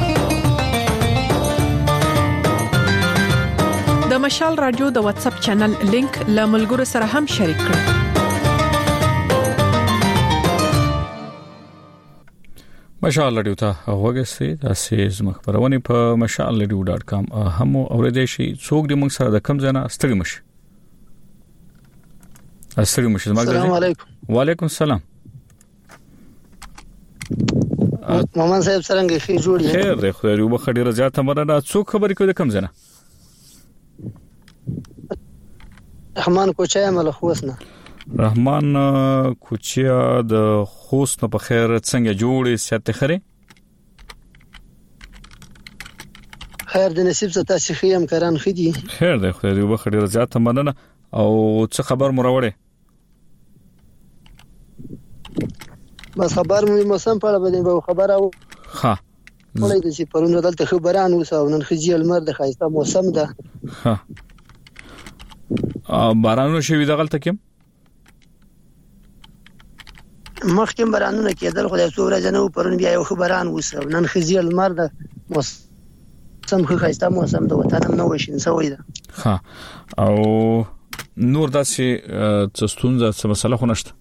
د مشال رادیو د واتس اپ چینل لینک له ملګرو سره هم شریک کړئ. مشال رادیو ته وګورئ، تاسو زموږ خبرونه په مشال رادیو ډاټ کام هم اوریدئ شئ. څوک دې موږ سره د کم ځای نه ستړي مشي. ستړي مشي. السلام علیکم. وعلیکم السلام. محمد صاحب څنګه ښه جوړ یې؟ خیر دی، خو یو بخښه ډیره زیاته مرنه. څوک خبرې کوي د کم ځای نه؟ رحمان کوچا مل خوسنه. رحمان کوچیا د خوست په خیر څنګه جوړې سیاته خره؟ خیر د نصیب څخه تاسو خیم کران خدي. خیر دی، خو یو بخښه ډیره زیاته مننه. او څه خبر مروړې؟ بس خبر مې موسم په اړه باندې خبر او ها ولې د چې پرونه دلته خبران وسو نن خجی المر د خایسته موسم ده. ها ا بارانونه شوي دغلته کې مخکې بارانونه کېدل، خو د څو ورځې نه پرون بیا یو خبران وسو نن خجی المر د موسم خو خایسته موسم د وطن نو وشین سوې ده. ها او نور داسې څه ستونزه څه مسله خو نشته؟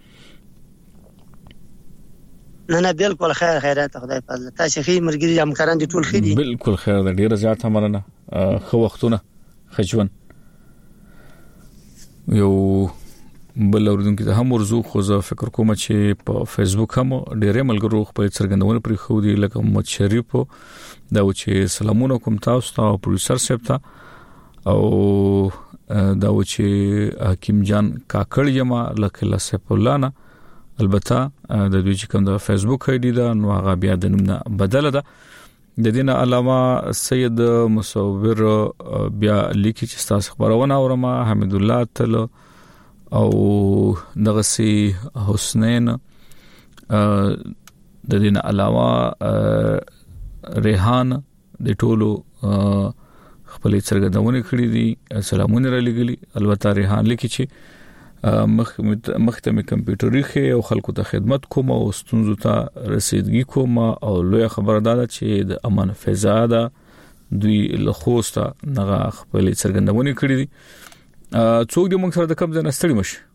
نه نه بالکل خیر خیرات خدای فضل. تاسو خې مرګري همکاران دي ټول خې دي. بالکل خیر ده، ډیره زیاته مننه. خو وختونه خجون یو بل اوردونکو ته هم ورزو، خو زه فکر کوم چې په فیسبوک هم ډیره ملګرو خپل څرګندونه پرې خو دي، لکه محمد شریف دا چې سلامونه کوم تاسو ته او پروډوسر صاحب ته، او دا چې حکیم جان کاکړ یما لکه لسف الله نه. البته د دوی چې کوم د فیسبوک آی ډی دا نو هغه بیا د نوم نه بدله ده. د دې نه علاوه سید مصور بیا لیکي چې تاسو خبرونه اورم، حمید الله تل او دغه سي حسنین. د دې نه علاوه ریحان د ټولو خپل څرګندونه کړې دي، سلامونه را لګلي. البته ریحان لیکي چې مخ مختمه کمپیوټري خې او خلکو ته خدمت کوم او ستونزو ته رسیدګي کوم، او لوی خبره ده چې د امان فضا ده دوی له خوسته نغه خپل څرګندونه کړې دي. څوک دې موږ سره د کم ځای نه ستړي مشي.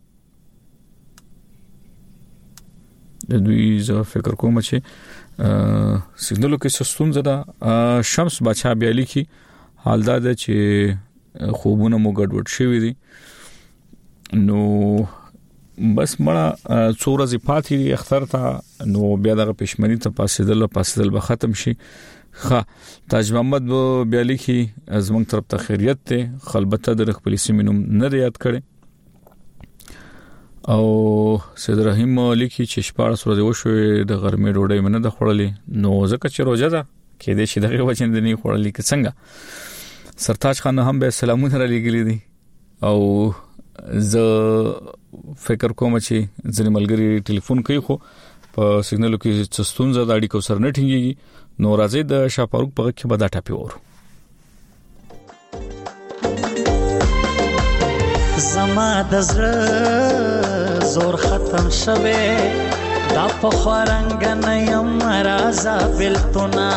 د دوی زه فکر کوم چې سیګنالو کې ستونزه ده. شمس بچا بیا لیکي حال دا ده چې خوبونه مو ګډوډ شوي دي، نو بس مړه څو ورځې پاتې دي اختر ته، نو بیا دغه پښمنۍ ته پاسېدل پاسېدل به ختم شي. ښه تاج محمد بیا لیکي زموږ طرف ته خیریت ته خلبته د خپل سیمینوم نه یاد کړي. او سید رحیم لیکي چې شپږ ورځې وشوي د غرمې ډوډۍ منه د خړلې، نو ځکه چې روزه ده کې دې شي دغه وجه نه خړلې کې څنګه. سرتاج خان هم به سلامونه را لګلې دي، او زه فکر کوم چې ځینې ملګری ټلیفون کوي خو په سیګنالو کې څه ستونزه د اړیکو سره نه ټینګيږي. نو راځي د شاپاروک په کې به دا ټاپي ورو. زما د زړه زور ختم شوه دا په خورنګ نه یم رازا بلتونا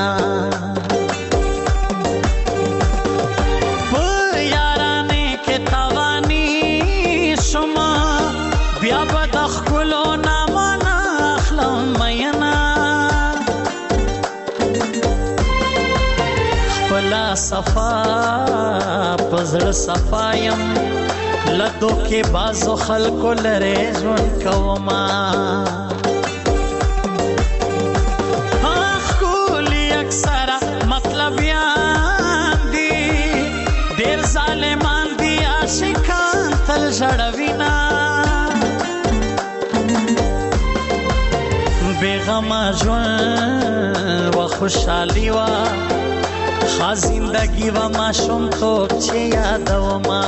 په یارانه کې توانی شما بیا به د خلو نامه اخلم مینا خپل صفا پزړ صفایم لدو کې بازو خلکو لره ژوند کوما اخ کولی اکثر مطلب یان دي ډیر ظالمان دي عاشقان تل جړوي بیغم ژوند و خوشحالي وا خا زندگی و ماشوم توب چې یادوما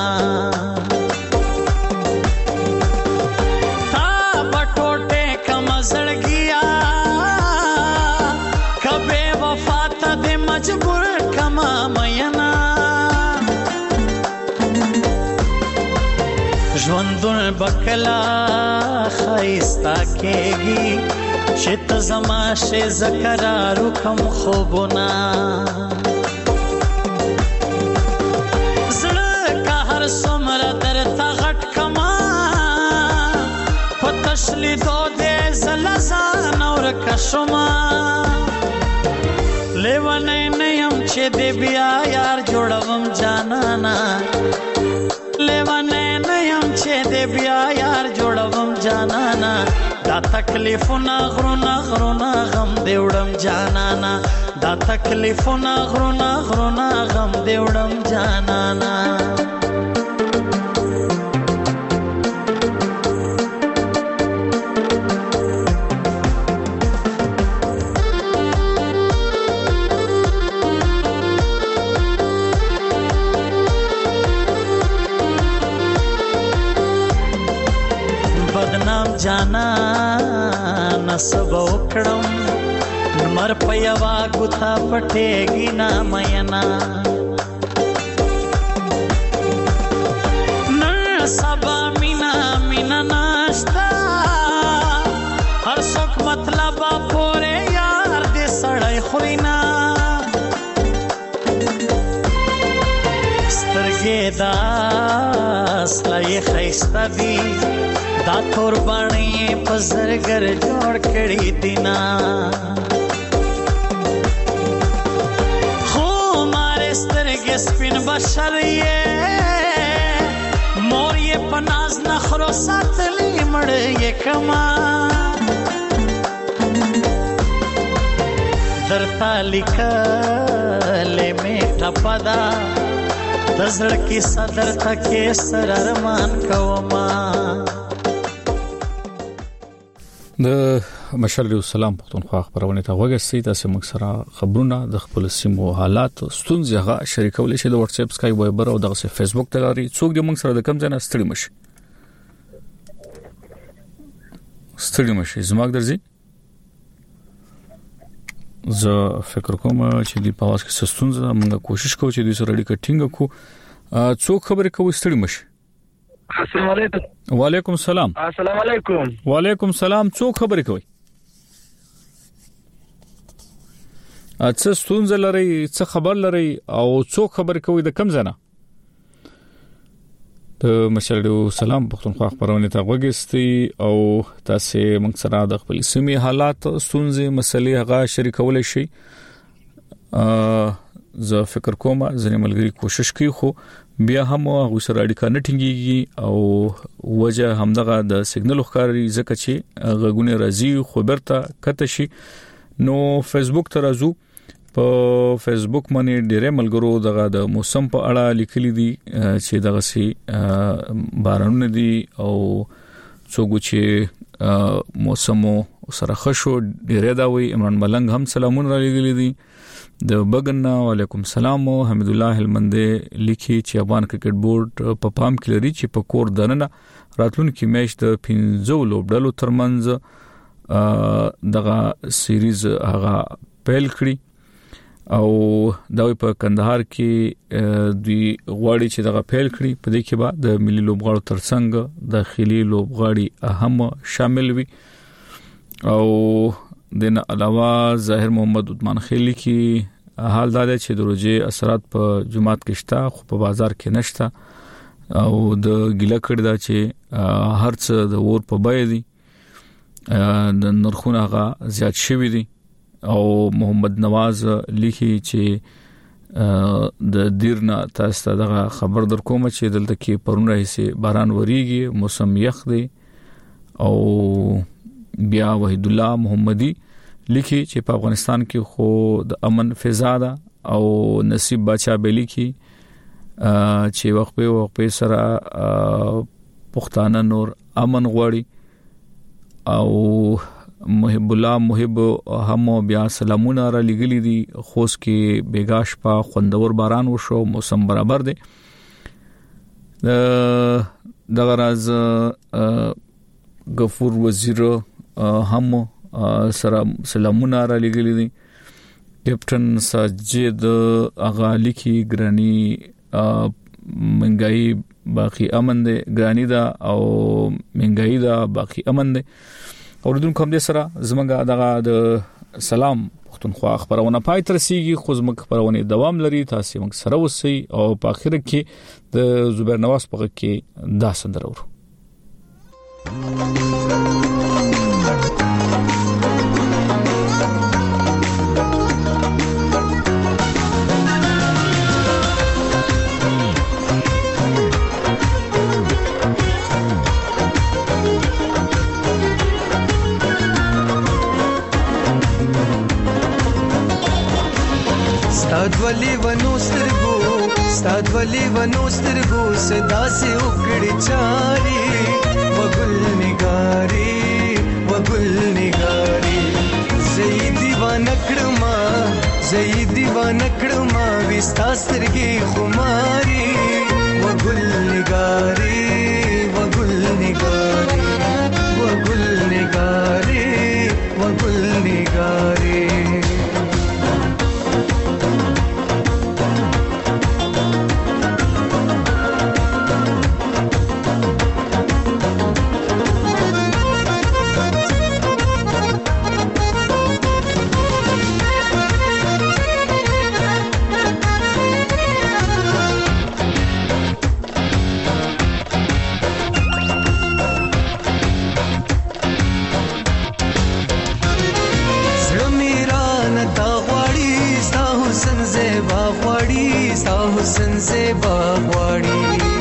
تا بټوټه کم زړګیا کبه وفات دې مجبور کما مینا ژوندون بکلا خیستا کېږي چې ته زما شې زکرارو کم خوبونه سمر در تا غټ کما پتشلی دو دې زلزان اور کشما لیونه نه يم چې دې بیا یار جوړوم جانانا لیونه نه يم چې دې بیا یار جوړوم جانانا دا تکلیفونه غرونه غرونه غم دې وړم جانانا دا تکلیفونه غرونه غرونه غم دې وړم جانانا जाना नसब उकड़म मर पयवा गुथा पटेगी ना मयना न सबा मीना मीना नाश्ता हर सुख मतलब पोरे यार दे सड़ाई खुरीना स्तरगे दास लाई खैस्ता दी دا تور باڼې په زرګر جوړ کړي دینا خو ماره سترګې سپین بشر یې مور یې په ناز نخرو ساتلې مړ یې کما درتا لیکلې مې ټپدا د زړه کې صدر تکې سر ارمان کوما د مشر السلام پښتونخوا خبرونه ته وګورئ تاسو موږ سره خبرونه د خپل سیمو حالات ستونزې هغه شریکول شي د واتس اپ سکای وایبر او د فیسبوک ته لري څوک د موږ سره د کم ځای نه ستړي مشي ستړي مشي زموږ درځي زه فکر کوم چې د پاواز کې ستونزې موږ کوشش کوو چې د سره اړیکه ټینګ کړو څوک خبرې کوي ستړي مشي السلام علیکم وعلیکم السلام السلام علیکم وعلیکم السلام څوک خبرې کوي اڅه ستونزه لري څه خبر لري او څوک خبرې کوي د کم ځای نه ته مشر السلام پښتونخوا خبرونه ته وګورئ او تاسو موږ سره د خپل سیمې حالات ستونزې مسلې هغه شریکول شي زه فکر کوم ځنې ملګری کوشش کوي خو بیا هم هغه سره اړیکه نه ټینګيږي او وجه همدغه د سیګنل ښکاری ځکه چې غږونه راځي خبرته کته شي نو فیسبوک ته راځو په فیسبوک باندې ډېر ملګرو دغه د موسم په اړه لیکلي دي چې دغه سي بارانونه دي او څوک چې موسم سره خشو ډېر دا وي عمران ملنګ هم سلامونه را لګلي دي د بغنا وعلیکم السلام حمید الله هلمند لیکي چې افغان کرکټ بورډ په پام کې لري چې په کور دننه راتلونکي میچ د پنځو لوبډلو ترمنځ دغه سیریز هغه پیل کړی او دا په کندهار کې دوی غواړي چې دغه پیل کړی په دې کې به د ملي لوبغاړو ترڅنګ داخلي لوبغاړي اهم شامل وي او دنه علاوه ظاهر محمد عثمان خیلی کی حال دا دی چې د روزي اثرات په جمعات کې شته خو په بازار کې نشته او د ګیله کړی دا چې هرڅ د ور په بای دي د نرخونه غا زیات شوی دي او محمد نواز لیکي چې د دیرنا تاسو ته خبر در کوم چې دلته کې پرون راځي باران وریږي موسم یخ دی او بیا وحید الله محمدي لیکي چې په افغانستان کې خو د امن فضا ده او نصیب بچا به لیکي چې وخت په وخت په سره پښتانه نور امن غواړي او محب الله محب هم بیا سلامونه را لګلی دي خوست کې بیګاش په خوندور باران وشو موسم برابر دی دغه راز غفور وزیر هم سره سلامونه را لګلی دي کیپټن ساجد اغالی کی ګرانی منګای باقی امن ده ګرانی دا او منګای دا باقی امن ده اوردون کوم دې سره زمونږه دغه د سلام پښتونخوا خبرونه پای تر سیږي خو زموږ خبرونه دوام لري تاسو موږ سره وسی او په اخر کې د زبیر نواز په کې دا سندره ورو ستاد ولی ونو سترګو ستاد ولی ونو سترګو صدا سي وکړي چاري وګل نگاري وګل نگاري زې دیوانه کړما زې دیوانه کړما وستا سترګي خماري وګل نگاري وګل نگاري وګل نگاري وګل نگاري حسن زیبا غواړي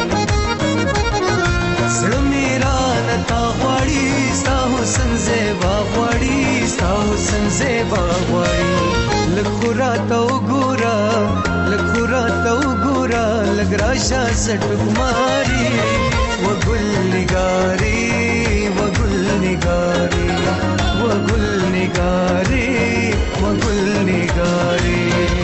زړه میرا نتا غواړي ستا حسن زیبا غواړي ستا حسن زیبا غواړي لکورا تو ګورا لکورا تو ګورا لګراشا سټکماري وګل نگاري وګل نگاري وګل نگاري وګل نگاري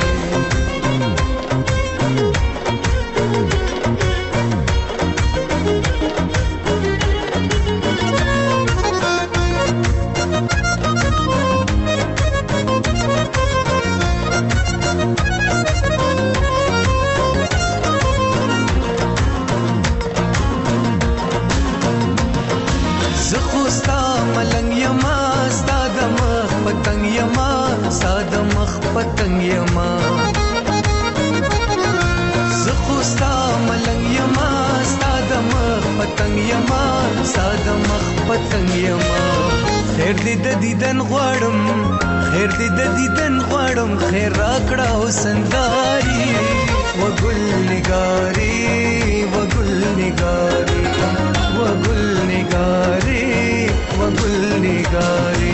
پتنګ یما زخوستا ملنګ یما ساده مخ پتنګ یما ساده مخ پتنګ یما خیر دې د دیدن غواړم خیر دې د دیدن غواړم خیر راکړه حسنداري وګل نگاري وګل نگاري وګل نگاري وګل نگاري